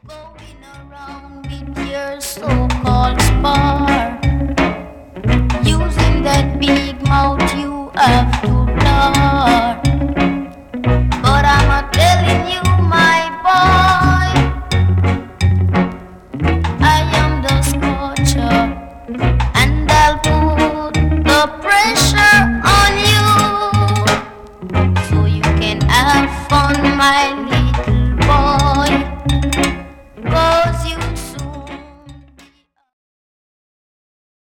Going around with your so-called spar, using that big mouth you have to blur. But I'm not telling you, my boy, I am the scorcher, and I'll put the pressure on you, so you can have fun, my